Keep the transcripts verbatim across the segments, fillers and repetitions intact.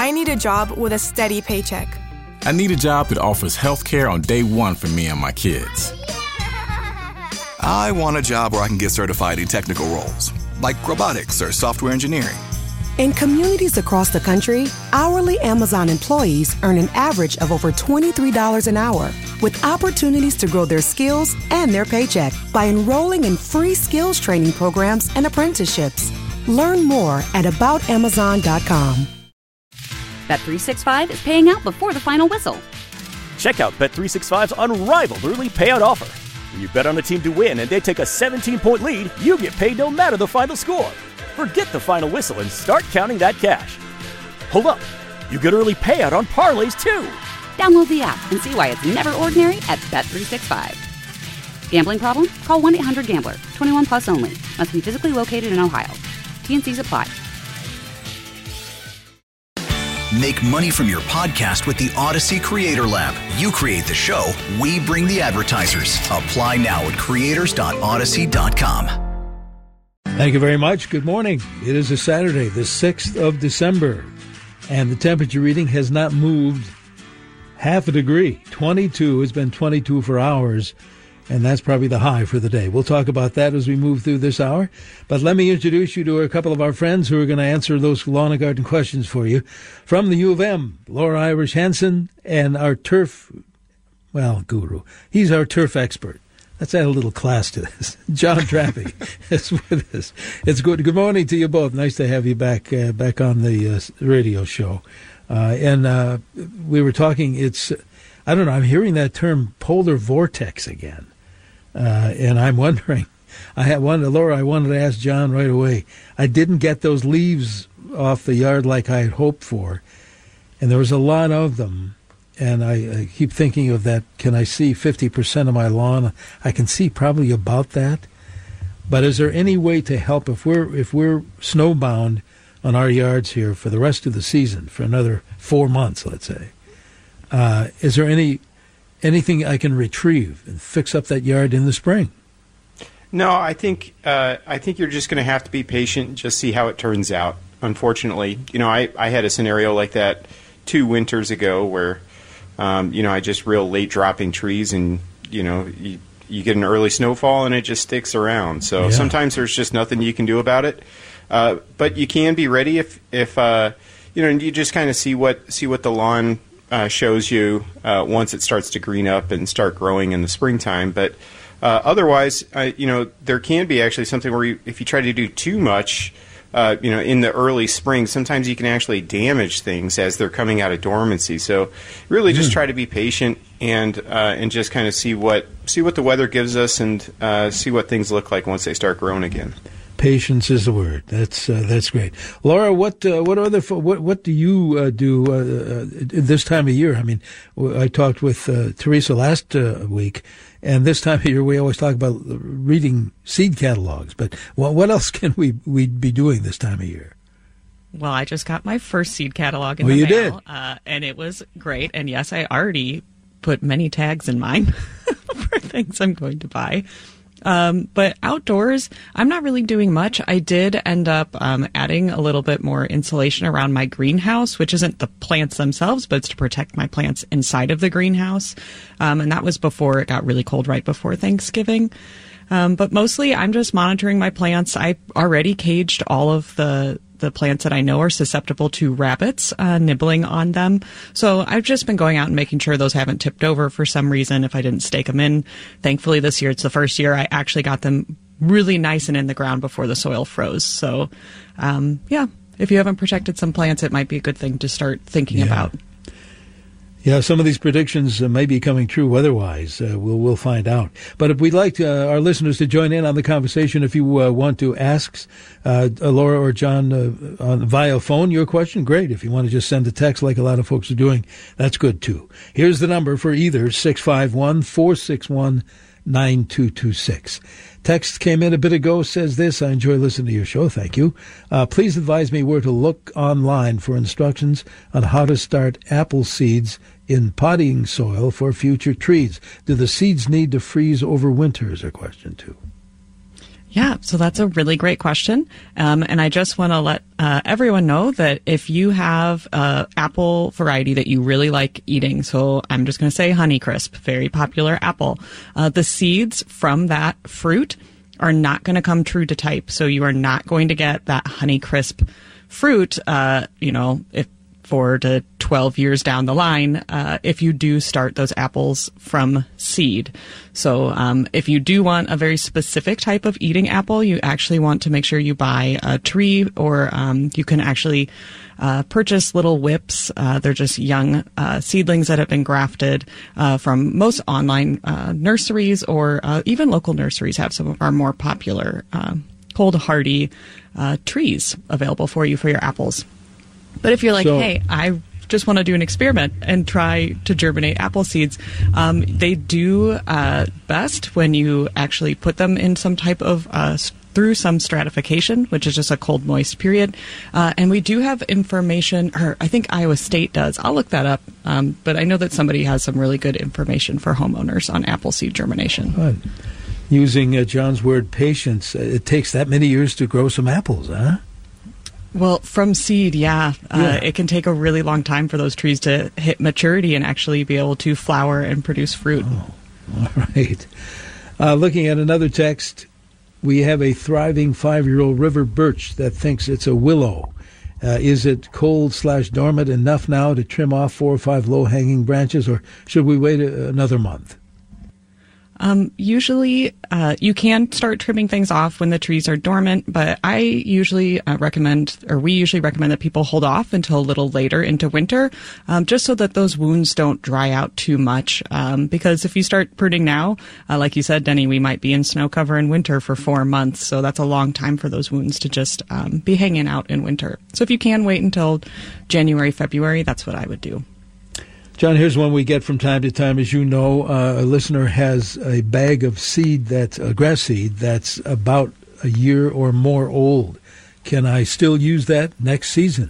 I need a job with a steady paycheck. I need a job that offers health care on day one for me and my kids. I want a job where I can get certified in technical roles, like robotics or software engineering. In communities across the country, hourly Amazon employees earn an average of over twenty-three dollars an hour, with opportunities to grow their skills and their paycheck by enrolling in free skills training programs and apprenticeships. Learn more at about amazon dot com. Bet three sixty-five is paying out before the final whistle. Check out Bet three sixty-five's unrivaled early payout offer. When you bet on a team to win and they take a seventeen-point lead, you get paid no matter the final score. Forget the final whistle and start counting that cash. Hold up. You get early payout on parlays, too. Download the app and see why it's never ordinary at Bet three sixty-five. Gambling problem? Call one eight hundred gambler. twenty-one plus only. Must be physically located in Ohio. T and Cs apply. Make money from your podcast with the Odyssey Creator Lab. You create the show, we bring the advertisers. Apply now at creators dot odyssey dot com. Thank you very much. Good morning. It is a Saturday, the sixth of December, and the temperature reading has not moved half a degree. twenty-two. It's been twenty-two for hours, and that's probably the high for the day. We'll talk about that as we move through this hour. But let me introduce you to a couple of our friends who are going to answer those lawn and garden questions for you. From the U of M, Laura Irish Hansen, and our turf, well, guru. He's our turf expert. Let's add a little class to this. John Trappy is with us. It's good. Good morning to you both. Nice to have you back uh, back on the uh, radio show. Uh, and uh, we were talking, it's, I don't know, I'm hearing that term polar vortex again. Uh, and I'm wondering, I had one, Laura, I wanted to ask John right away. I didn't get those leaves off the yard like I had hoped for. And there was a lot of them. And I, I keep thinking of that, can I see fifty percent of my lawn? I can see probably about that. But is there any way to help if we're if we're snowbound on our yards here for the rest of the season, for another four months, let's say? Uh, is there any anything I can retrieve and fix up that yard in the spring? No, I think uh, I think you're just going to have to be patient and just see how it turns out. Unfortunately, you know, I, I had a scenario like that two winters ago where Um, you know, I just real late dropping trees, and you know, you, you get an early snowfall, and it just sticks around. So yeah. Sometimes there's just nothing you can do about it. Uh, but you can be ready if, if uh, you know, and you just kind of see what see what the lawn uh, shows you uh, once it starts to green up and start growing in the springtime. But uh, otherwise, uh, you know, there can be actually something where you, if you try to do too much. Uh, you know, in the early spring, sometimes you can actually damage things as they're coming out of dormancy. So, really, just mm. try to be patient and uh, and just kind of see what see what the weather gives us, and uh, see what things look like once they start growing again. Patience is the word. That's uh, that's great, Laura. What uh, what other what what do you uh, do uh, uh, this time of year? I mean, I talked with uh, Teresa last uh, week. And this time of year, we always talk about reading seed catalogs. But what, what else can we we be doing this time of year? Well, I just got my first seed catalog in well, the you mail, did. Uh, and it was great. And yes, I already put many tags in mine for things I'm going to buy. Um, but outdoors, I'm not really doing much. I did end up um, adding a little bit more insulation around my greenhouse, which isn't the plants themselves, but it's to protect my plants inside of the greenhouse. Um, and that was before it got really cold, right before Thanksgiving. Um, but mostly I'm just monitoring my plants. I already caged all of the the plants that I know are susceptible to rabbits uh, nibbling on them. So I've just been going out and making sure those haven't tipped over for some reason if I didn't stake them in. Thankfully, this year, it's the first year I actually got them really nice and in the ground before the soil froze. So, um, yeah, if you haven't protected some plants, it might be a good thing to start thinking yeah. about. Yeah, some of these predictions uh, may be coming true weather-wise. Uh, we'll we'll find out. But if we'd like to, uh, our listeners to join in on the conversation, if you uh, want to ask uh, Laura or John uh, on, via phone your question, great. If you want to just send a text like a lot of folks are doing, that's good too. Here's the number for either, six five one, four six one, nine two two six. Text came in a bit ago, says this: I enjoy listening to your show. Thank you. Uh, please advise me where to look online for instructions on how to start apple seeds in potting soil for future trees. Do the seeds need to freeze over winter is a question too. Yeah, so that's a really great question. Um, and I just want to let uh, everyone know that if you have an apple variety that you really like eating, so I'm just going to say Honeycrisp, very popular apple, uh, the seeds from that fruit are not going to come true to type. So you are not going to get that Honeycrisp fruit, uh, you know, if four to twelve years down the line, uh, if you do start those apples from seed. So um, if you do want a very specific type of eating apple, you actually want to make sure you buy a tree, or um, you can actually uh, purchase little whips. Uh, they're just young uh, seedlings that have been grafted uh, from most online uh, nurseries, or uh, even local nurseries have some of our more popular uh, cold hardy uh, trees available for you for your apples. But if you're like, so, hey, I just want to do an experiment and try to germinate apple seeds, um, they do uh, best when you actually put them in some type of, uh, through some stratification, which is just a cold, moist period. Uh, and we do have information, or I think Iowa State does. I'll look that up. Um, but I know that somebody has some really good information for homeowners on apple seed germination. Good. Using uh, John's word, patience, it takes that many years to grow some apples, huh? Well, from seed, yeah. Uh, yeah. It can take a really long time for those trees to hit maturity and actually be able to flower and produce fruit. Oh, all right. Uh, looking at another text, we have a thriving five-year-old river birch that thinks it's a willow. Uh, is it cold slash dormant enough now to trim off four or five low-hanging branches, or should we wait a, another month? Um, usually, uh, you can start trimming things off when the trees are dormant, but I usually uh, recommend, or we usually recommend that people hold off until a little later into winter, um, just so that those wounds don't dry out too much. Um, because if you start pruning now, uh, like you said, Denny, we might be in snow cover in winter for four months. So that's a long time for those wounds to just um, be hanging out in winter. So if you can wait until January, February, that's what I would do. John, here's one we get from time to time. As you know, uh, a listener has a bag of seed, that's uh, grass seed, that's about a year or more old. Can I still use that next season?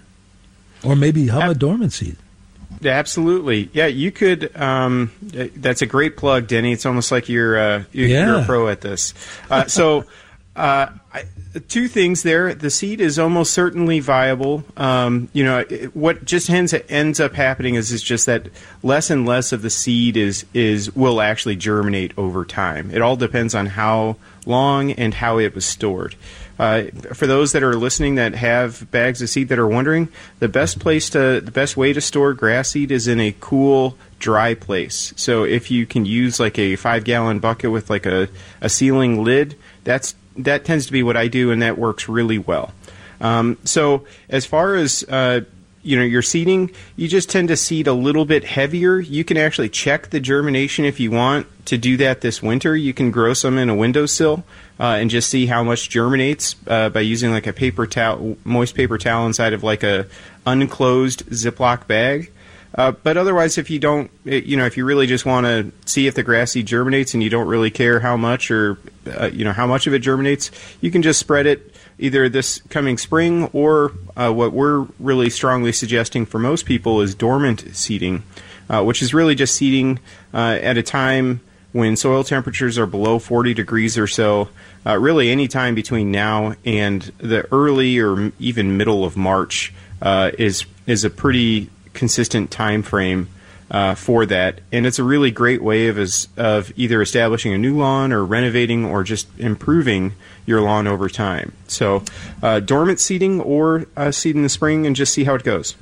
Or maybe how about dormant seed? Absolutely. Yeah, you could. Um, that's a great plug, Denny. It's almost like you're, uh, you're, yeah. you're a pro at this. Uh, so uh, I, two things there. The seed is almost certainly viable. Um, you know, it, what just ends, ends up happening is, is just that less and less of the seed is, is will actually germinate over time. It all depends on how long and how it was stored. Uh, for those that are listening that have bags of seed that are wondering, the best place to the best way to store grass seed is in a cool, dry place. So if you can use like a five gallon bucket with like a, a sealing lid, that's that tends to be what I do, and that works really well. Um, so as far as uh, you know, your seeding, you just tend to seed a little bit heavier. You can actually check the germination if you want to do that this winter. You can grow some in a windowsill uh, and just see how much germinates uh, by using like a paper towel, moist paper towel inside of like a unclosed Ziploc bag. Uh, but otherwise, if you don't, you know, if you really just want to see if the grass seed germinates and you don't really care how much or, uh, you know, how much of it germinates, you can just spread it either this coming spring or uh, what we're really strongly suggesting for most people is dormant seeding, uh, which is really just seeding uh, at a time when soil temperatures are below forty degrees or so, uh, really any time between now and the early or even middle of March uh, is is a pretty consistent time frame uh, for that, and it's a really great way of is, of either establishing a new lawn or renovating or just improving your lawn over time. So uh, dormant seeding or uh, seed in the spring and just see how it goes.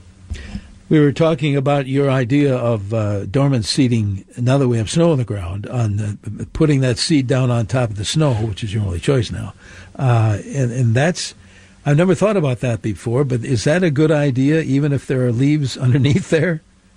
We were talking about your idea of uh, dormant seeding now that we have snow on the ground, on the, putting that seed down on top of the snow, which is your only choice now, uh, and, and that's I've never thought about that before, but is that a good idea, even if there are leaves underneath there?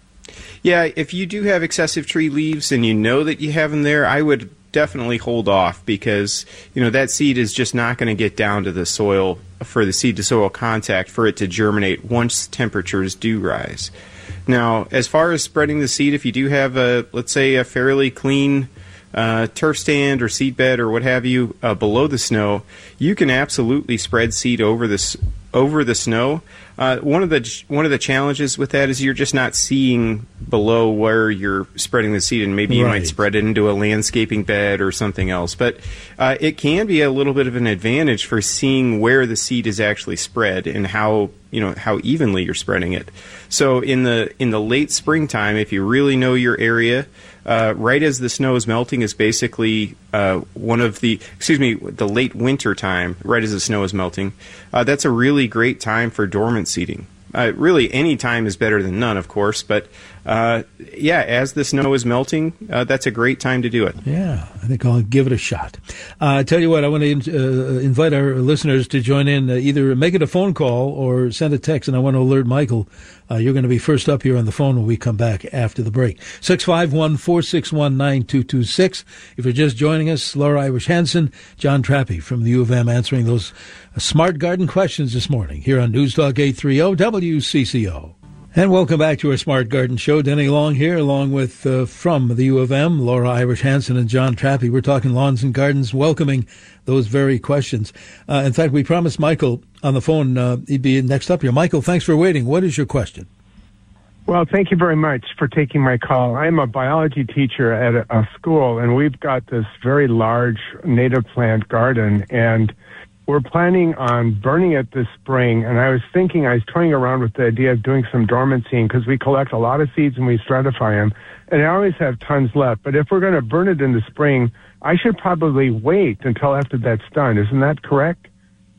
Yeah, if you do have excessive tree leaves and you know that you have them there, I would definitely hold off because, you know, that seed is just not going to get down to the soil for the seed-to-soil contact for it to germinate once temperatures do rise. Now, as far as spreading the seed, if you do have, a, let's say, a fairly clean Uh, turf stand or seed bed or what have you uh, below the snow, you can absolutely spread seed over this over the snow. Uh, one of the one of the challenges with that is you're just not seeing below where you're spreading the seed, and maybe you Right. might spread it into a landscaping bed or something else. But uh, it can be a little bit of an advantage for seeing where the seed is actually spread and how you know how evenly you're spreading it. So in the in the late springtime, if you really know your area, uh, right as the snow is melting is basically uh, one of the excuse me the late winter time, right as the snow is melting. Uh, that's a really great time for dormant seeding. Uh, really, any time is better than none, of course. But uh, yeah, as the snow is melting, uh, that's a great time to do it. Yeah, I think I'll give it a shot. Uh, I tell you what, I want to uh, invite our listeners to join in. Uh, either make it a phone call or send a text, and I want to alert Michael. Uh, you're going to be first up here on the phone when we come back after the break. six five one, four six one, nine two two six. If you're just joining us, Laura Irish Hansen, John Trappe from the U of M answering those uh, smart garden questions this morning here on News Talk eight thirty W C C O. And welcome back to our Smart Garden Show. Denny Long here, along with, uh, from the U of M, Laura Irish Hansen and John Trappe. We're talking lawns and gardens, welcoming those very questions. Uh, in fact, we promised Michael on the phone uh, he'd be next up here. Michael, thanks for waiting. What is your question? Well, thank you very much for taking my call. I'm a biology teacher at a, a school, and we've got this very large native plant garden, and we're planning on burning it this spring. And I was thinking, I was toying around with the idea of doing some dormancy because we collect a lot of seeds and we stratify them, and I always have tons left. But if we're going to burn it in the spring, I should probably wait until after that's done. Isn't that correct?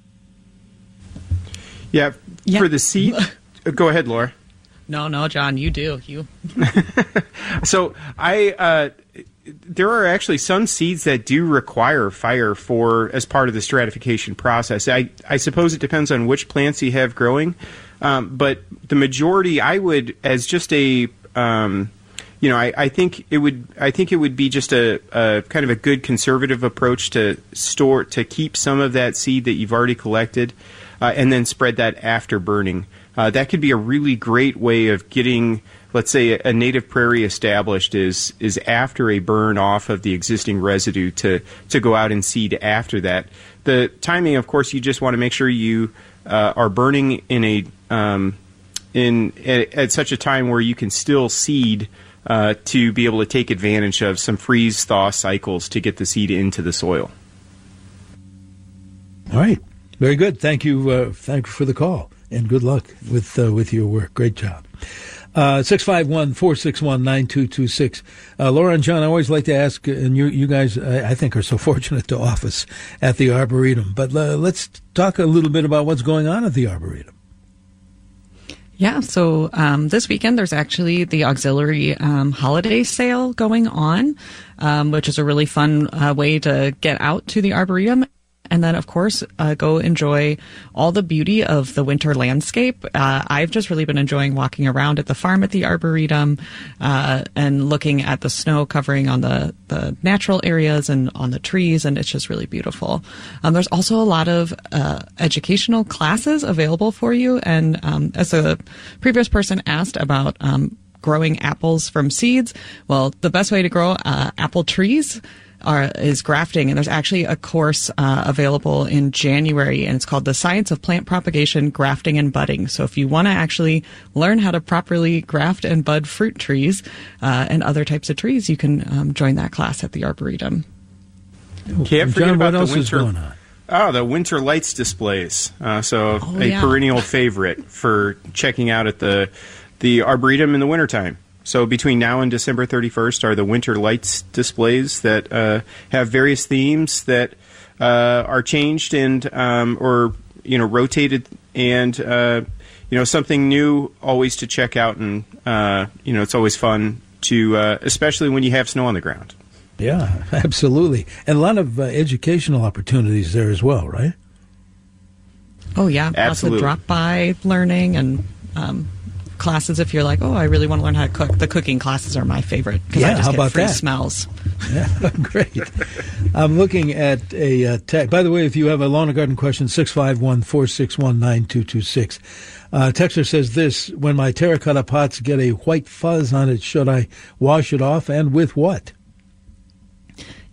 Yeah, Yeah. for the seed. Go ahead, Laura. No, no, John, you do. You. So I, uh, there are actually some seeds that do require fire for as part of the stratification process. I, I suppose it depends on which plants you have growing, um, but the majority, I would, as just a, um, you know, I, I think it would, I think it would be just a, a kind of a good conservative approach to store, to keep some of that seed that you've already collected, uh, and then spread that after burning. Uh, that could be a really great way of getting, let's say, a, a native prairie established is is after a burn off of the existing residue to, to go out and seed after that. The timing, of course, you just want to make sure you uh, are burning in a um, in at, at such a time where you can still seed uh, to be able to take advantage of some freeze thaw cycles to get the seed into the soil. All right. Very good. Thank you. Uh, thank you for the call, and good luck with uh, with your work. Great job. Uh, six five one, four six one, nine two two six. Uh, Laura and John, I always like to ask, and you you guys, I, I think, are so fortunate to office at the Arboretum. But uh, let's talk a little bit about what's going on at the Arboretum. Yeah, so um, this weekend there's actually the auxiliary um, holiday sale going on, um, which is a really fun uh, way to get out to the Arboretum. And then, of course, uh, go enjoy all the beauty of the winter landscape. Uh, I've just really been enjoying walking around at the farm at the Arboretum uh, and looking at the snow covering on the, the natural areas and on the trees, and it's just really beautiful. Um, there's also a lot of uh, educational classes available for you. And um, as a previous person asked about um, growing apples from seeds, well, the best way to grow uh, apple trees Are, is grafting, and there's actually a course uh, available in January, and it's called The Science of Plant Propagation, Grafting, and Budding. So if you want to actually learn how to properly graft and bud fruit trees uh, and other types of trees, you can um, join that class at the Arboretum. Can't forget John, about what else the is winter. going on? Oh, the winter lights displays. Uh, so Oh, a yeah. perennial favorite for checking out at the the Arboretum in the wintertime. So between now and December thirty-first are the winter lights displays that uh, have various themes that uh, are changed and um, or you know rotated, and uh, you know something new always to check out, and uh, you know it's always fun to uh, especially when you have snow on the ground. Yeah, absolutely, and a lot of uh, educational opportunities there as well, right? Oh yeah, Absolutely. lots of drop-by learning and um, classes if you're like, oh, I really want to learn how to cook. The cooking classes are my favorite because Yeah, I just how get about free that? smells. Yeah, great. I'm looking at a uh, text. By the way, if you have a lawn and garden question, six five one, four six one, nine two two six. Uh, Texter says this: when my terracotta pots get a white fuzz on it, should I wash it off, and with what?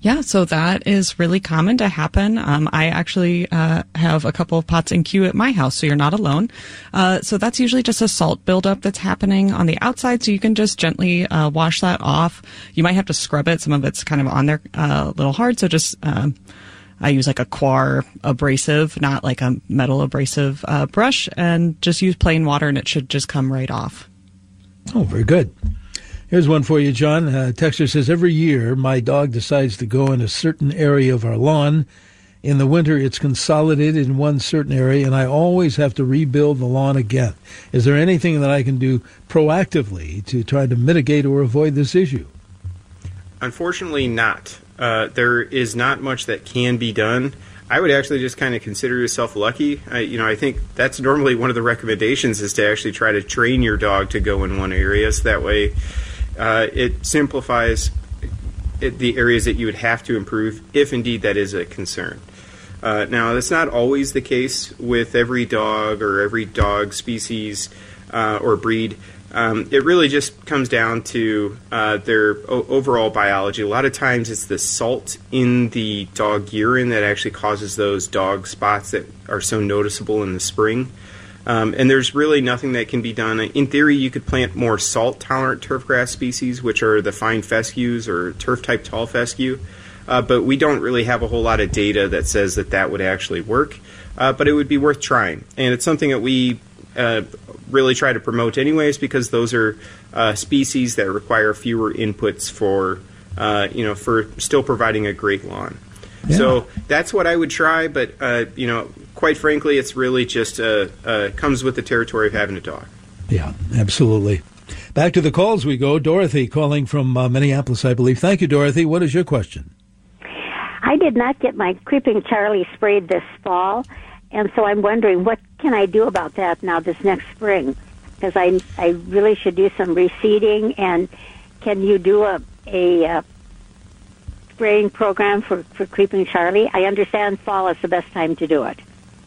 Yeah, so that is really common to happen. Um, I actually uh, have a couple of pots in queue at my house, so you're not alone. Uh, so that's usually just a salt buildup that's happening on the outside, so you can just gently uh, wash that off. You might have to scrub it. Some of it's kind of on there uh, a little hard, so just um, I use like a Quar abrasive, not like a metal abrasive uh, brush, and just use plain water, and it should just come right off. Oh, very good. Here's one for you, John. Uh, Texter says, every year my dog decides to go in a certain area of our lawn. In the winter, it's consolidated in one certain area, and I always have to rebuild the lawn again. Is there anything that I can do proactively to try to mitigate or avoid this issue? Unfortunately, not. Uh, there is not much that can be done. I would actually just kind of consider yourself lucky. I, you know, I think that's normally one of the recommendations is to actually try to train your dog to go in one area, so that way uh, it simplifies it, the areas that you would have to improve, if indeed that is a concern. Uh, now, that's not always the case with every dog or every dog species uh, or breed. Um, it really just comes down to uh, their o- overall biology. A lot of times it's the salt in the dog urine that actually causes those dog spots that are so noticeable in the spring. Um, and there's really nothing that can be done. In theory, you could plant more salt-tolerant turfgrass species, which are the fine fescues or turf-type tall fescue. Uh, but we don't really have a whole lot of data that says that that would actually work. Uh, but it would be worth trying. And it's something that we uh, really try to promote anyways, because those are uh, species that require fewer inputs for, uh, you know, for still providing a great lawn. Yeah. So that's what I would try. But, uh, you know, quite frankly, it's really just uh, uh, comes with the territory of having a dog. Yeah, absolutely. Back to the calls we go. Dorothy calling from uh, Minneapolis, I believe. Thank you, Dorothy. What is your question? I did not get my Creeping Charlie sprayed this fall, and so I'm wondering what can I do about that now this next spring? Because I I really should do some reseeding, and can you do a a uh, spraying program for, for Creeping Charlie? I understand fall is the best time to do it.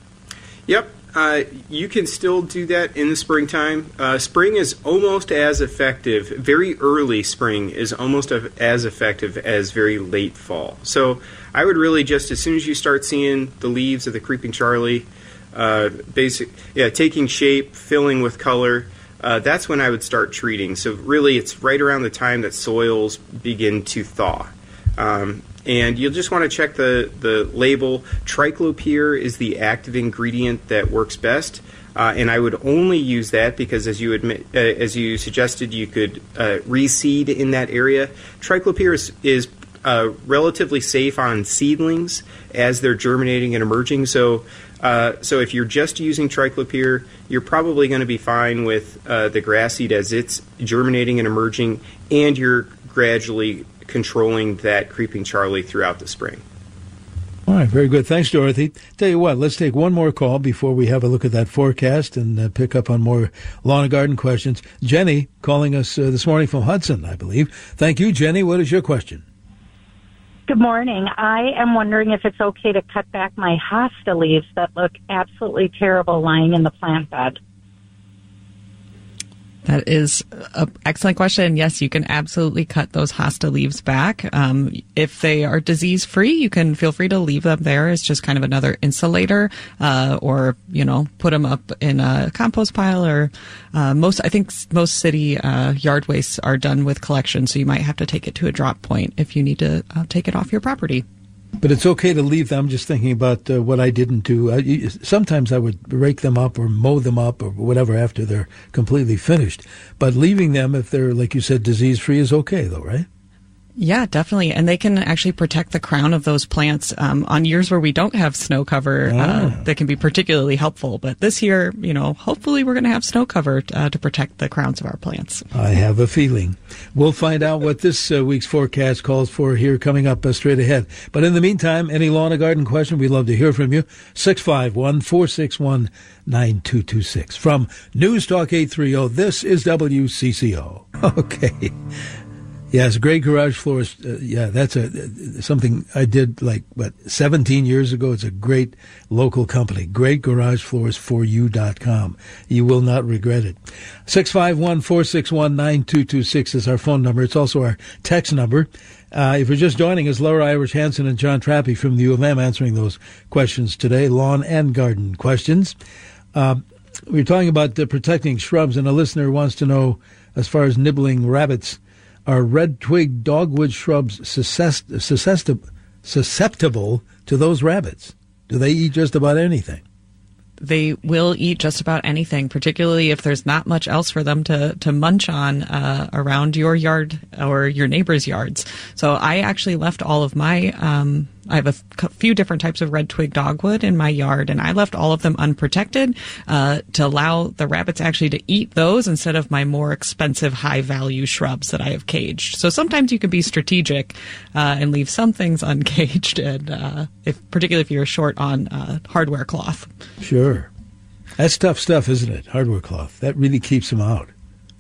Yep. Uh, you can still do that in the springtime. Uh, spring is almost as effective. Very early spring is almost as effective as very late fall. So I would really just, as soon as you start seeing the leaves of the Creeping Charlie, uh, basic, yeah, taking shape, filling with color, uh, that's when I would start treating. So really, it's right around the time that soils begin to thaw. Um, And you'll just want to check the, the label. Triclopyr is the active ingredient that works best, uh, and I would only use that because, as you admit, uh, as you suggested, you could uh, reseed in that area. Triclopyr is, is uh, relatively safe on seedlings as they're germinating and emerging. So, uh, so if you're just using Triclopyr, you're probably going to be fine with uh, the grass seed as it's germinating and emerging, and you're gradually controlling that Creeping Charlie throughout the spring. All right, very good. Thanks, Dorothy. Tell you what, let's take one more call before we have a look at that forecast and uh, pick up on more lawn and garden questions. Jenny calling us uh, this morning from Hudson, I believe. Thank you, Jenny. What is your question? Good morning. I am wondering if it's okay to cut back my hosta leaves that look absolutely terrible lying in the plant bed. That is an excellent question. Yes, you can absolutely cut those hosta leaves back. Um, if they are disease-free, you can feel free to leave them there. It's just kind of another insulator, uh, or, you know, put them up in a compost pile or uh, most, I think most city uh, yard wastes are done with collection, so you might have to take it to a drop point if you need to uh, take it off your property. But it's okay to leave them. I'm just thinking about uh, what I didn't do. I, sometimes I would rake them up or mow them up or whatever after they're completely finished. But leaving them, if they're, like you said, disease-free is okay, though, right? Yeah, definitely. And they can actually protect the crown of those plants. Um, on years where we don't have snow cover, ah. uh, that can be particularly helpful. But this year, you know, hopefully we're going to have snow cover uh, to protect the crowns of our plants. I have a feeling. We'll find out what this uh, week's forecast calls for here coming up uh, straight ahead. But in the meantime, any lawn or garden question, we'd love to hear from you. six five one, four six one, nine two two six. From News Talk eight thirty, this is W C C O. Okay. Yes, great garage floors. Uh, yeah, that's a uh, something I did like what seventeen years ago. It's a great local company. Great garage floors for you dot com. You will not regret it. six five one, four six one, nine two two six is our phone number. It's also our text number. Uh, if you're just joining us, Laura Irish Hansen and John Trappe from the U of M answering those questions today, lawn and garden questions. Uh, we're talking about uh, protecting shrubs, and a listener wants to know, as far as nibbling rabbits, are red twig dogwood shrubs susceptible, susceptible to those rabbits? Do they eat just about anything? They will eat just about anything, particularly if there's not much else for them to, to munch on uh, around your yard or your neighbor's yards. So I actually left all of my, um, I have a f- few different types of red twig dogwood in my yard, and I left all of them unprotected uh, to allow the rabbits actually to eat those instead of my more expensive, high-value shrubs that I have caged. So sometimes you can be strategic uh, and leave some things uncaged, and uh, if particularly if you're short on uh, hardware cloth. Sure. That's tough stuff, isn't it? Hardware cloth. That really keeps them out.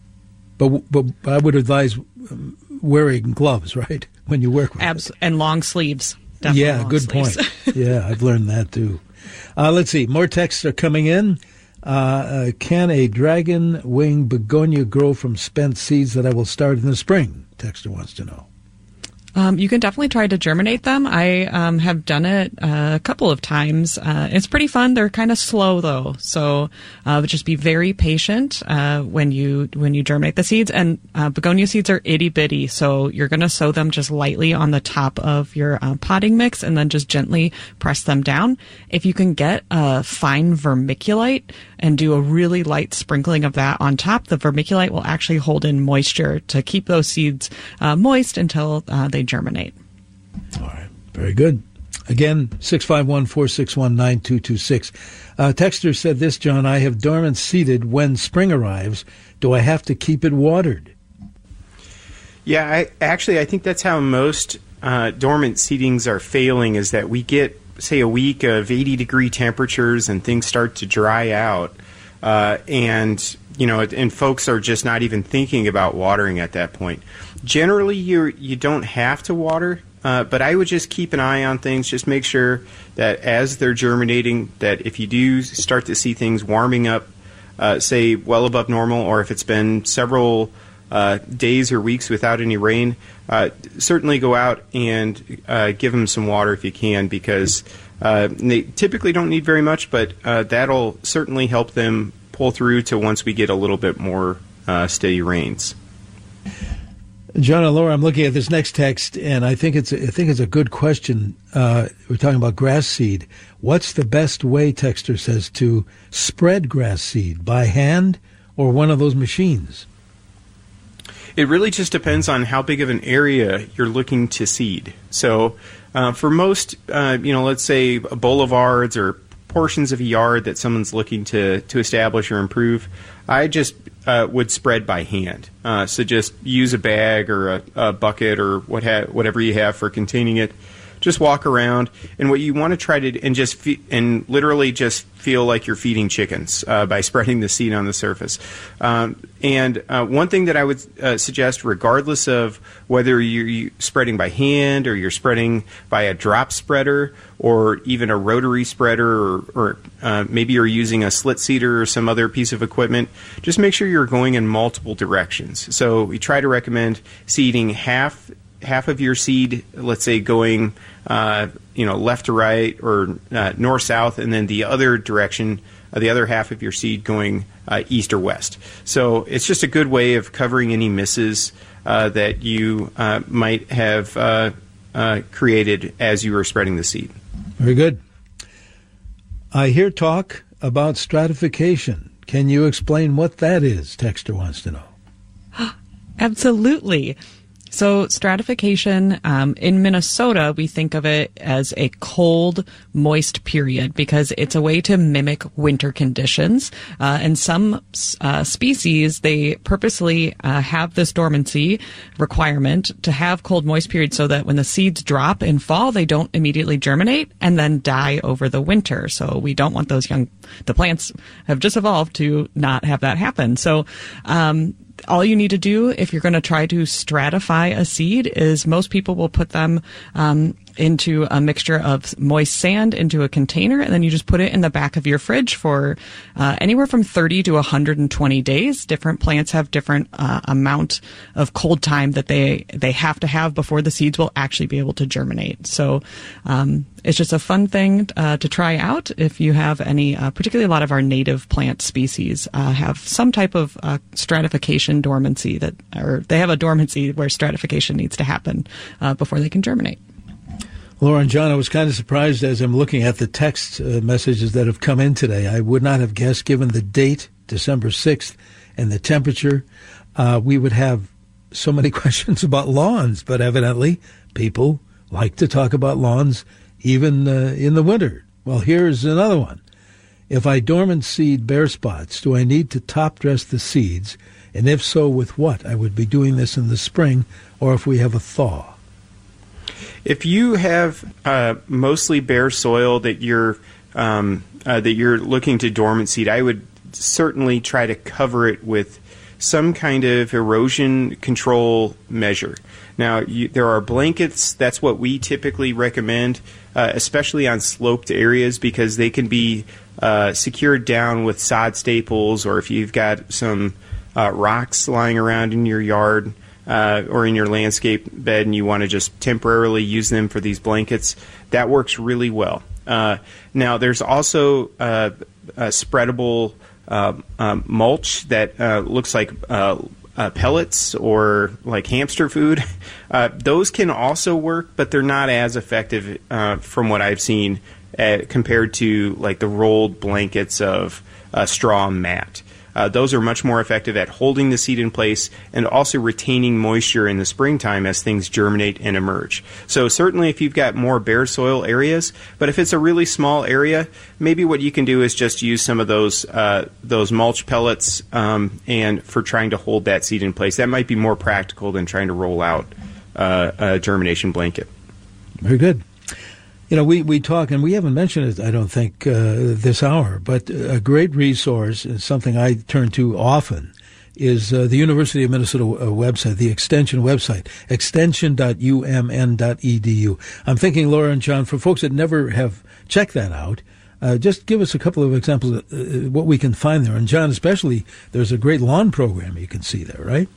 But but I would advise wearing gloves, right, when you work with Abs- it. And long sleeves. Definitely yeah, long good sleeves. point. Yeah, I've learned that too. Uh, let's see. More texts are coming in. Uh, uh, can a dragon wing begonia grow from spent seeds that I will start in the spring? Texter wants to know. Um, you can definitely try to germinate them. I um, have done it uh, a couple of times. Uh, it's pretty fun. They're kind of slow though, so uh, just be very patient uh, when you when you germinate the seeds. And uh, begonia seeds are itty bitty, so you're going to sow them just lightly on the top of your uh, potting mix, and then just gently press them down. If you can get a fine vermiculite and do a really light sprinkling of that on top, the vermiculite will actually hold in moisture to keep those seeds uh, moist until uh, they germinate. All right. Very good. Again, six five one, four six one, nine two two six. Uh, Texter said this, John, I have dormant seeded. When spring arrives, do I have to keep it watered? Yeah, I, actually, I think that's how most uh, dormant seedings are failing, is that we get, say, a week of eighty degree temperatures and things start to dry out. Uh, and, you know, and folks are just not even thinking about watering at that point. Generally, you you don't have to water, uh, but I would just keep an eye on things. Just make sure that as they're germinating, that if you do start to see things warming up, uh, say, well above normal, or if it's been several uh, days or weeks without any rain, uh, certainly go out and uh, give them some water if you can, because uh, they typically don't need very much, but uh, that'll certainly help them pull through to once we get a little bit more uh, steady rains. John and Laura, I'm looking at this next text, and I think it's a, I think it's a good question. Uh, we're talking about grass seed. What's the best way, Texter says, to spread grass seed? By hand or one of those machines? It really just depends on how big of an area you're looking to seed. So uh, for most, uh, you know, let's say boulevards or portions of a yard that someone's looking to, to establish or improve, I just uh, would spread by hand. Uh, so just use a bag or a, a bucket or what ha- whatever you have for containing it. Just walk around, and what you want to try to and just fe- and literally just feel like you're feeding chickens uh, by spreading the seed on the surface. Um, and uh, one thing that I would uh, suggest, regardless of whether you're spreading by hand or you're spreading by a drop spreader or even a rotary spreader, or, or uh, maybe you're using a slit seeder or some other piece of equipment, just make sure you're going in multiple directions. So we try to recommend seeding half. half of your seed, let's say, going uh, you know, left to right or uh, north south, and then the other direction, uh, the other half of your seed going uh, east or west. So it's just a good way of covering any misses uh, that you uh, might have uh, uh, created as you were spreading the seed. Very good. I hear talk about stratification. Can you explain what that is? Texter wants to know. Absolutely. So stratification, um, in Minnesota, we think of it as a cold, moist period because it's a way to mimic winter conditions. Uh, and some uh, species, they purposely uh, have this dormancy requirement to have cold, moist periods so that when the seeds drop in fall, they don't immediately germinate and then die over the winter. So we don't want those young, the plants have just evolved to not have that happen. So, um, all you need to do if you're going to try to stratify a seed is most people will put them um, into a mixture of moist sand into a container, and then you just put it in the back of your fridge for uh, anywhere from thirty to one hundred twenty days. Different plants have different uh, amount of cold time that they they have to have before the seeds will actually be able to germinate. So um, it's just a fun thing uh, to try out if you have any, uh, particularly a lot of our native plant species uh, have some type of uh, stratification dormancy that, or they have a dormancy where stratification needs to happen uh, before they can germinate. Laura and John, I was kind of surprised as I'm looking at the text uh, messages that have come in today. I would not have guessed, given the date, December sixth, and the temperature, uh, we would have so many questions about lawns. But evidently, people like to talk about lawns even uh, in the winter. Well, here's another one. If I dormant seed bare spots, do I need to top dress the seeds? And if so, with what? I would be doing this in the spring or if we have a thaw. If you have uh, mostly bare soil that you're um, uh, that you're looking to dormant seed, I would certainly try to cover it with some kind of erosion control measure. Now, you, there are blankets. That's what we typically recommend, uh, especially on sloped areas, because they can be uh, secured down with sod staples, or if you've got some uh, rocks lying around in your yard. Uh, or in your landscape bed, and you want to just temporarily use them for these blankets, that works really well. Uh, now, there's also uh, a spreadable uh, um, mulch that uh, looks like uh, uh, pellets or like hamster food. Uh, those can also work, but they're not as effective uh, from what I've seen uh, compared to like the rolled blankets of uh, straw and mat. Uh, those are much more effective at holding the seed in place and also retaining moisture in the springtime as things germinate and emerge. So certainly if you've got more bare soil areas, but if it's a really small area, maybe what you can do is just use some of those uh, those mulch pellets um, and for trying to hold that seed in place. That might be more practical than trying to roll out uh, a germination blanket. Very good. You know, we, we talk, and we haven't mentioned it, I don't think, uh, this hour, but a great resource, and something I turn to often, is uh, the University of Minnesota uh, website, the Extension website, extension dot u m n dot e d u. I'm thinking, Laura and John, for folks that never have checked that out, uh, just give us a couple of examples of uh, what we can find there. And John, especially, there's a great lawn program you can see there, right?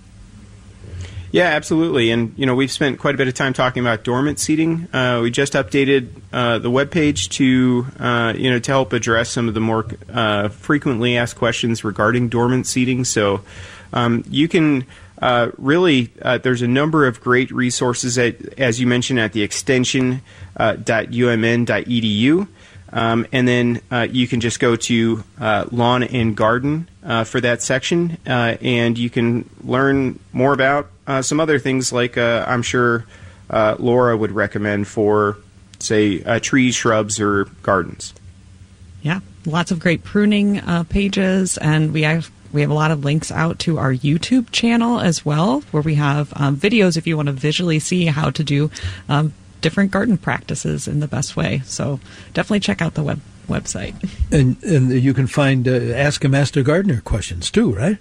Yeah, absolutely. And, you know, we've spent quite a bit of time talking about dormant seeding. Uh, we just updated uh, the webpage to, uh, you know, to help address some of the more uh, frequently asked questions regarding dormant seeding. So um, you can uh, really, uh, there's a number of great resources, at, as you mentioned, at the extension dot u m n dot e d u. Um, and then uh, you can just go to uh, Lawn and Garden uh, for that section, uh, and you can learn more about uh, some other things like uh, I'm sure uh, Laura would recommend for, say, uh, trees, shrubs, or gardens. Yeah, lots of great pruning uh, pages, and we have we have a lot of links out to our YouTube channel as well, where we have um, videos if you want to visually see how to do um, different garden practices in the best way. So definitely check out the web website. And and you can find uh, Ask a Master Gardener questions too, right?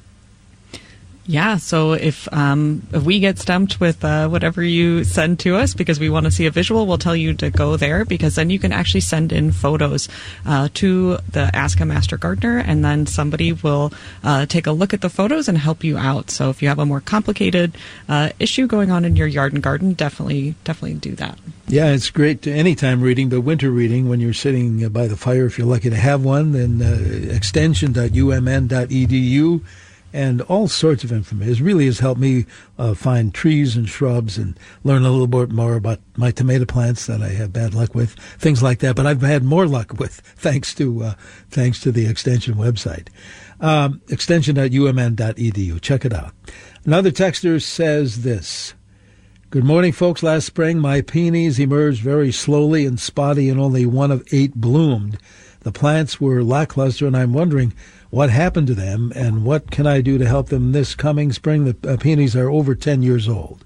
Yeah, so if um, if we get stumped with uh, whatever you send to us because we want to see a visual, we'll tell you to go there, because then you can actually send in photos uh, to the Ask a Master Gardener, and then somebody will uh, take a look at the photos and help you out. So if you have a more complicated uh, issue going on in your yard and garden, definitely definitely do that. Yeah, it's great to anytime reading, but winter reading when you're sitting by the fire, if you're lucky to have one, then uh, extension dot u m n dot e d u. And all sorts of information. It really has helped me uh, find trees and shrubs and learn a little bit more about my tomato plants that I have bad luck with, things like that. But I've had more luck with thanks to uh, thanks to the Extension website, um, extension dot u m n dot e d u. Check it out. Another texter says this. Good morning, folks. Last spring, my peonies emerged very slowly and spotty, and only one of eight bloomed. The plants were lackluster, and I'm wondering what happened to them, and what can I do to help them this coming spring? The uh, peonies are over ten years old.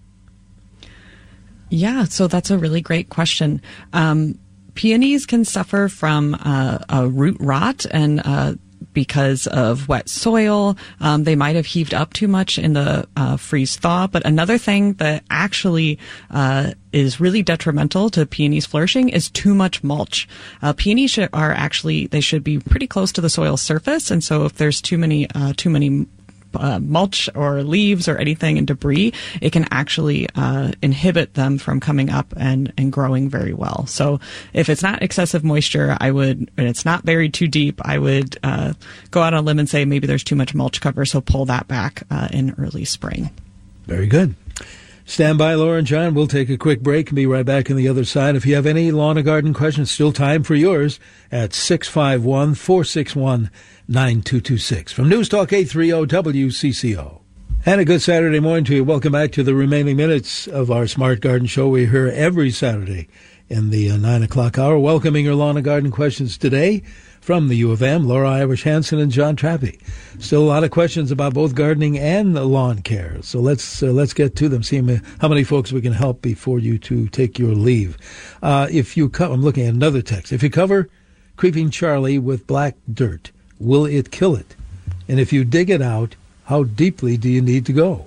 Yeah, so that's a really great question. Um, peonies can suffer from uh, a root rot, and uh, because of wet soil. Um, they might have heaved up too much in the uh, freeze thaw. But another thing that actually uh, is really detrimental to peonies flourishing is too much mulch. Uh, peonies should, are actually, they should be pretty close to the soil surface. And so if there's too many, uh, too many Uh, mulch or leaves or anything and debris, it can actually uh, inhibit them from coming up and, and growing very well. So if it's not excessive moisture, I would, and it's not buried too deep, I would uh, go out on a limb and say maybe there's too much mulch cover, so pull that back uh, in early spring. Very good. Stand by, Laura and John. We'll take a quick break and be right back on the other side. If you have any lawn and garden questions, still time for yours at six five one, four six one, nine two two six. From News Talk eight thirty W C C O. And a good Saturday morning to you. Welcome back to the remaining minutes of our Smart Garden Show. We're here every Saturday in the uh, nine o'clock hour, welcoming your lawn and garden questions today from the U of M, Laura Irish Hansen and John Trappe. Still a lot of questions about both gardening and lawn care. So let's uh, let's get to them, see how many folks we can help before you to take your leave. Uh, if you co- I'm looking at another text. If you cover Creeping Charlie with black dirt, will it kill it? And if you dig it out, how deeply do you need to go?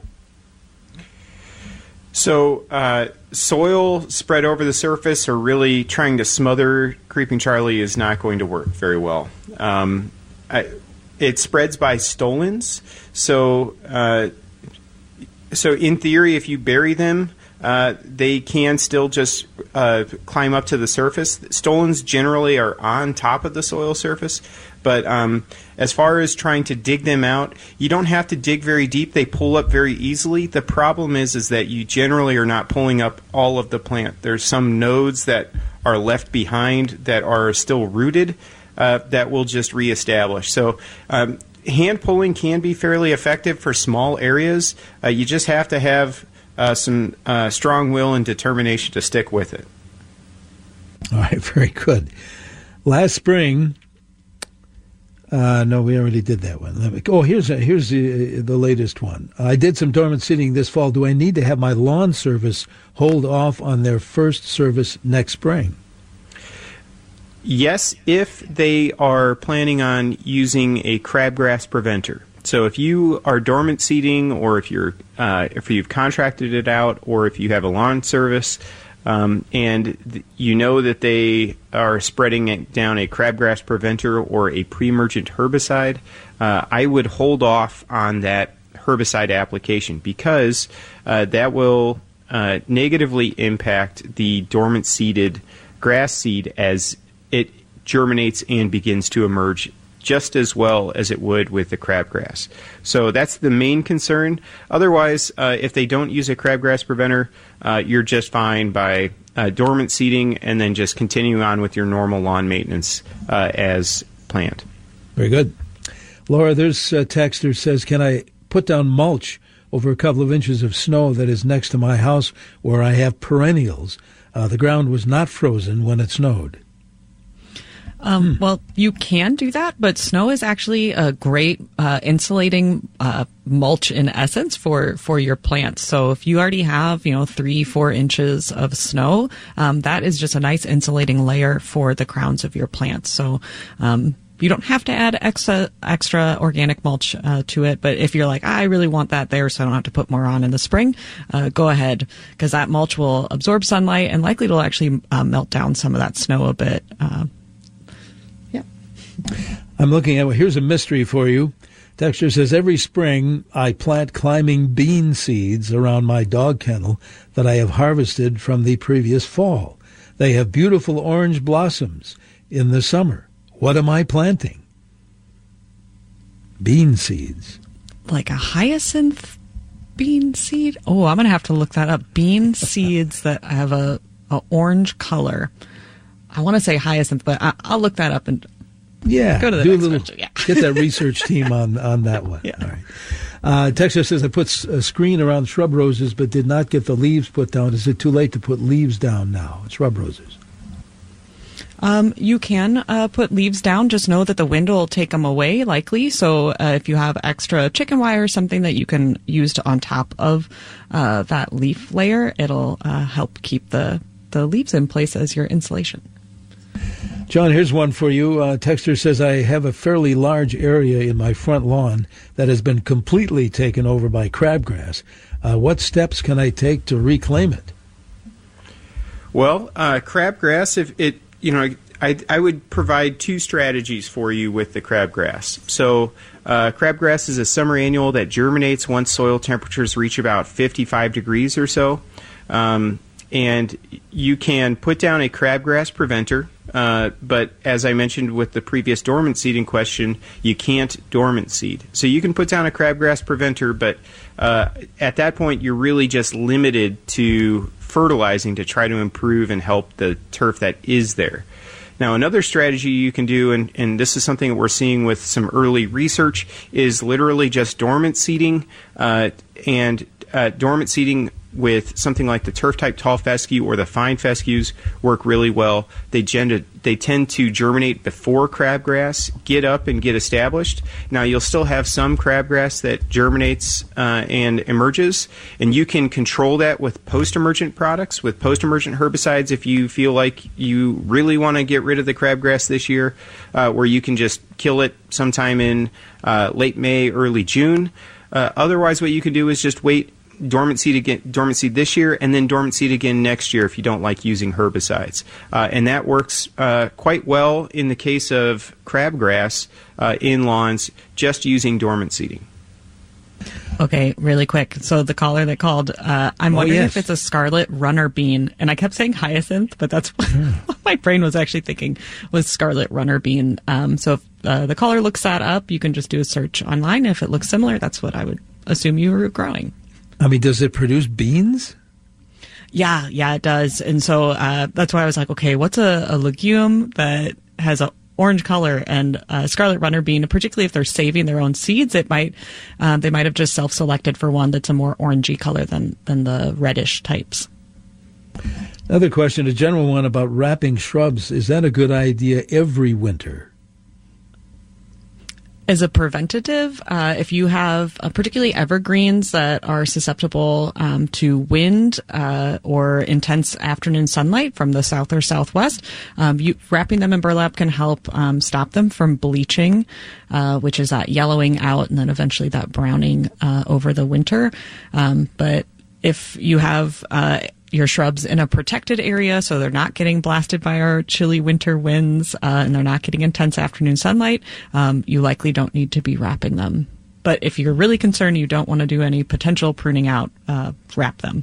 So uh, soil spread over the surface or really trying to smother Creeping Charlie is not going to work very well. Um, I, it spreads by stolons. So, uh, so in theory, if you bury them, uh, they can still just uh, climb up to the surface. Stolons generally are on top of the soil surface. But um, as far as trying to dig them out, you don't have to dig very deep. They pull up very easily. The problem is is that you generally are not pulling up all of the plant. There's some nodes that are left behind that are still rooted uh, that will just reestablish. So um, hand pulling can be fairly effective for small areas. Uh, you just have to have uh, some uh, strong will and determination to stick with it. All right, very good. Last spring... Uh, no, we already did that one. Let me, oh, here's a, here's the, the latest one. I did some dormant seeding this fall. Do I need to have my lawn service hold off on their first service next spring? Yes, if they are planning on using a crabgrass preventer. So if you are dormant seeding, or if you're uh, if you've contracted it out, or if you have a lawn service, Um, and th- you know that they are spreading it down a crabgrass preventer or a pre-emergent herbicide, uh, I would hold off on that herbicide application because uh, that will uh, negatively impact the dormant seeded grass seed as it germinates and begins to emerge just as well as it would with the crabgrass. So that's the main concern. Otherwise, uh, if they don't use a crabgrass preventer, uh, you're just fine by uh, dormant seeding and then just continuing on with your normal lawn maintenance uh, as planned. Very good. Laura, there's a text who says, can I put down mulch over a couple of inches of snow that is next to my house where I have perennials? Uh, the ground was not frozen when it snowed. Um, well, you can do that, but snow is actually a great uh, insulating uh, mulch in essence for, for your plants. So if you already have, you know, three, four inches of snow, um, that is just a nice insulating layer for the crowns of your plants. So um, you don't have to add extra extra organic mulch uh, to it, but if you're like, I really want that there so I don't have to put more on in the spring, uh, go ahead, because that mulch will absorb sunlight and likely it'll actually uh, melt down some of that snow a bit. Uh, I'm looking at, well, here's a mystery for you. Texture says, every spring I plant climbing bean seeds around my dog kennel that I have harvested from the previous fall. They have beautiful orange blossoms in the summer. What am I planting? Bean seeds. Like a hyacinth bean seed? Oh, I'm going to have to look that up. Bean seeds that have a, a orange color. I want to say hyacinth, but I, I'll look that up and Yeah, go to the do next a little, question. Yeah. Get that research team on, on that one. Yeah. All right. Uh, Texas says, I put a screen around shrub roses but did not get the leaves put down. Is it too late to put leaves down now? Shrub roses. Um, you can uh, put leaves down. Just know that the wind will take them away, likely. So uh, if you have extra chicken wire or something that you can use to, on top of uh, that leaf layer, it'll uh, help keep the, the leaves in place as your insulation. John, here's one for you. Uh, Texter says, I have a fairly large area in my front lawn that has been completely taken over by crabgrass. Uh, what steps can I take to reclaim it? Well, uh, crabgrass, if it, you know, I, I would provide two strategies for you with the crabgrass. So uh, crabgrass is a summer annual that germinates once soil temperatures reach about fifty-five degrees or so. Um, and you can put down a crabgrass preventer. Uh, but as I mentioned with the previous dormant seeding question, you can't dormant seed. So you can put down a crabgrass preventer, but uh, at that point you're really just limited to fertilizing to try to improve and help the turf that is there. Now, another strategy you can do, and, and this is something that we're seeing with some early research, is literally just dormant seeding, uh, and uh, dormant seeding with something like the turf-type tall fescue or the fine fescues work really well. They, gen- they tend to germinate before crabgrass get up and get established. Now, you'll still have some crabgrass that germinates uh, and emerges, and you can control that with post-emergent products, with post-emergent herbicides if you feel like you really want to get rid of the crabgrass this year, uh, where you can just kill it sometime in uh, late May, early June. Uh, otherwise, what you can do is just wait dormant seed again, dormant seed this year, and then dormant seed again next year if you don't like using herbicides. Uh, and that works uh, quite well in the case of crabgrass uh, in lawns, just using dormant seeding. Okay, really quick. So the caller that called, uh, I'm oh, wondering yes. if it's a scarlet runner bean. And I kept saying hyacinth, but that's what my brain was actually thinking was scarlet runner bean. Um, so if uh, the caller looks that up, you can just do a search online. If it looks similar, that's what I would assume you were growing. I mean, does it produce beans? Yeah, yeah, it does. And so uh, that's why I was like, okay, what's a, a legume that has a orange color? And uh, scarlet runner bean, particularly if they're saving their own seeds, it might um, they might have just self-selected for one that's a more orangey color than than the reddish types. Another question, a general one about wrapping shrubs. Is that a good idea every winter? As a preventative, uh, if you have uh, particularly evergreens that are susceptible um, to wind uh, or intense afternoon sunlight from the south or southwest, um, you, wrapping them in burlap can help um, stop them from bleaching, uh, which is that yellowing out and then eventually that browning uh, over the winter. Um, but if you have uh, your shrubs in a protected area, so they're not getting blasted by our chilly winter winds, uh, and they're not getting intense afternoon sunlight, um, you likely don't need to be wrapping them. But if you're really concerned you don't want to do any potential pruning out, uh, wrap them.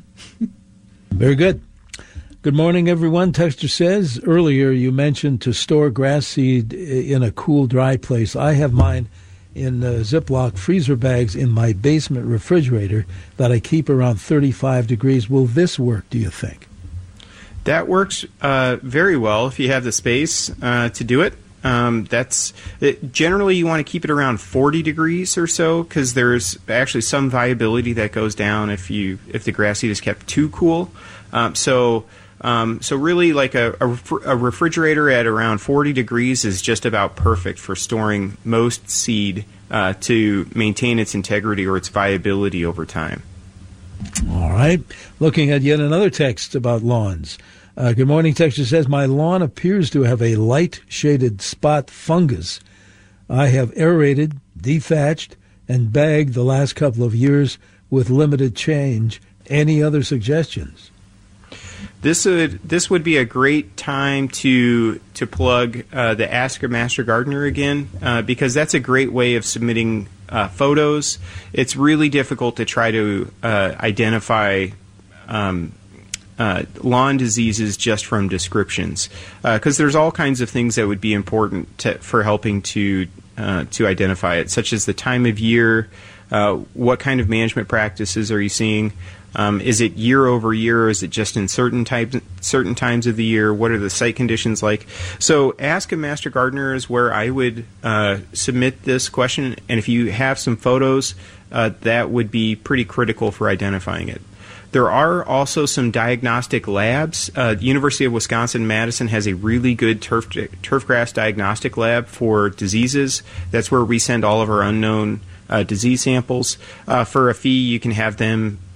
Very good. Good morning, everyone. Texter says, earlier you mentioned to store grass seed in a cool, dry place. I have mine in uh, Ziploc freezer bags in my basement refrigerator that I keep around thirty-five degrees. Will this work, do you think? That works uh, very well if you have the space uh, to do it. Um, that's it, generally you want to keep it around forty degrees or so, because there's actually some viability that goes down if you if the grass seed is kept too cool. Um, so. Um, so really, like a, a, a refrigerator at around forty degrees is just about perfect for storing most seed uh, to maintain its integrity or its viability over time. All right. Looking at yet another text about lawns. Uh, good morning, texture says, my lawn appears to have a light-shaded spot fungus. I have aerated, dethatched, and bagged the last couple of years with limited change. Any other suggestions? This would this would be a great time to to plug uh, the Ask a Master Gardener again, uh, because that's a great way of submitting uh, photos. It's really difficult to try to uh, identify um, uh, lawn diseases just from descriptions, because uh, there's all kinds of things that would be important to, for helping to uh, to identify it, such as the time of year, uh, what kind of management practices are you seeing. Um, is it year over year, or is it just in certain types, certain times of the year? What are the site conditions like? So Ask a Master Gardener is where I would uh, submit this question, and if you have some photos, uh, that would be pretty critical for identifying it. There are also some diagnostic labs. Uh, the University of Wisconsin-Madison has a really good turf turfgrass diagnostic lab for diseases. That's where we send all of our unknown uh, disease samples. Uh, for a fee, you can have them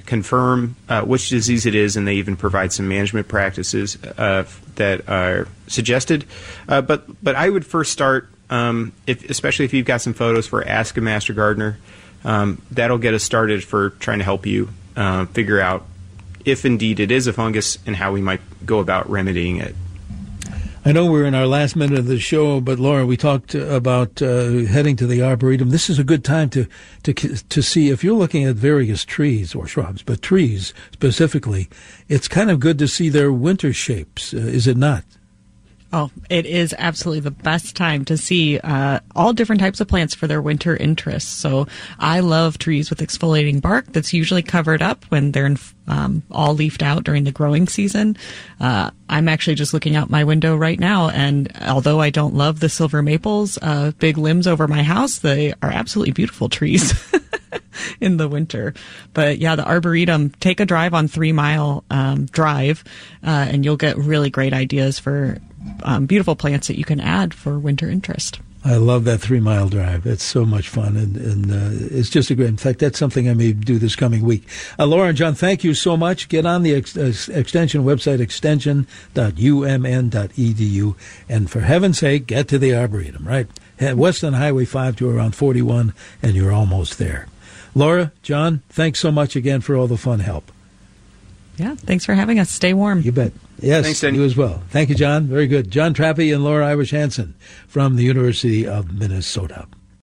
confirm uh, which disease it is, and they even provide some management practices uh, that are suggested. Uh, but but I would first start, um, if, especially if you've got some photos, for Ask a Master Gardener. Um, that'll get us started for trying to help you uh, figure out if indeed it is a fungus and how we might go about remedying it. I know we're in our last minute of the show, but Laura, we talked about uh, heading to the Arboretum. This is a good time to, to to see if you're looking at various trees or shrubs, but trees specifically. It's kind of good to see their winter shapes, uh, is it not? Oh, it is absolutely the best time to see uh, all different types of plants for their winter interests. So I love trees with exfoliating bark that's usually covered up when they're in, um, all leafed out during the growing season. Uh, I'm actually just looking out my window right now, and although I don't love the silver maples, uh, big limbs over my house, they are absolutely beautiful trees in the winter. But yeah, the Arboretum, take a drive on Three Mile um, Drive, uh, and you'll get really great ideas for Um, beautiful plants that you can add for winter interest. I love that Three Mile Drive. It's so much fun, and, and uh, it's just a great. In fact, that's something I may do this coming week. Uh, Laura and John, thank you so much. Get on the ex- ex- extension website, extension dot u m n dot e d u, and for heaven's sake, get to the Arboretum, right? Head west on Highway five to around forty-one, and you're almost there. Laura, John, thanks so much again for all the fun help. Yeah, thanks for having us. Stay warm. You bet. Yes, thanks, Denny. You as well. Thank you, John. Very good. John Trappe and Laura Irish Hansen from the University of Minnesota.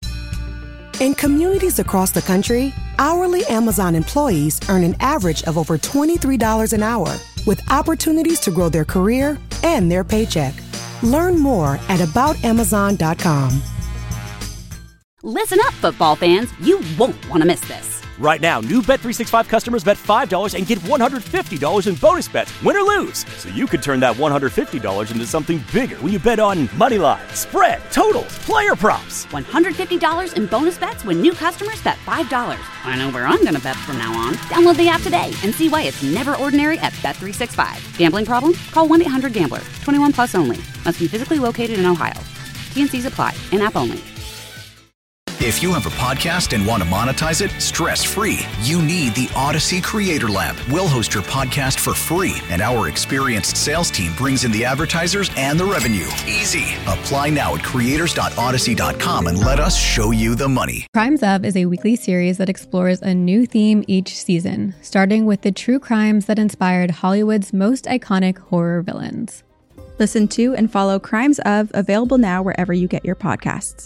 In communities across the country, hourly Amazon employees earn an average of over twenty-three dollars an hour, with opportunities to grow their career and their paycheck. Learn more at about amazon dot com. Listen up, football fans. You won't want to miss this. Right now, new Bet three sixty-five customers bet five dollars and get one hundred fifty dollars in bonus bets, win or lose. So you could turn that one hundred fifty dollars into something bigger when you bet on money line, spread, totals, player props. one hundred fifty dollars in bonus bets when new customers bet five dollars. I know where I'm going to bet from now on. Download the app today and see why it's never ordinary at Bet three sixty-five. Gambling problem? Call one eight hundred gambler. twenty-one plus only. Must be physically located in Ohio. T and C's apply. In-app only. If you have a podcast and want to monetize it stress-free, you need the Odyssey Creator Lab. We'll host your podcast for free, and our experienced sales team brings in the advertisers and the revenue. Easy. Apply now at creators dot odyssey dot com and let us show you the money. Crimes Of is a weekly series that explores a new theme each season, starting with the true crimes that inspired Hollywood's most iconic horror villains. Listen to and follow Crimes Of, available now wherever you get your podcasts.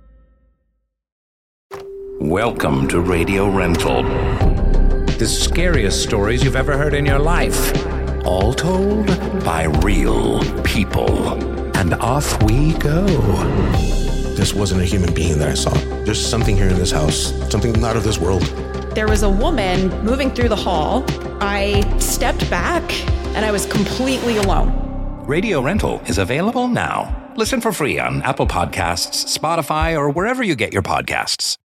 Welcome to Radio Rental. The scariest stories you've ever heard in your life. All told by real people. And off we go. This wasn't a human being that I saw. There's something here in this house. Something not of this world. There was a woman moving through the hall. I stepped back and I was completely alone. Radio Rental is available now. Listen for free on Apple Podcasts, Spotify, or wherever you get your podcasts.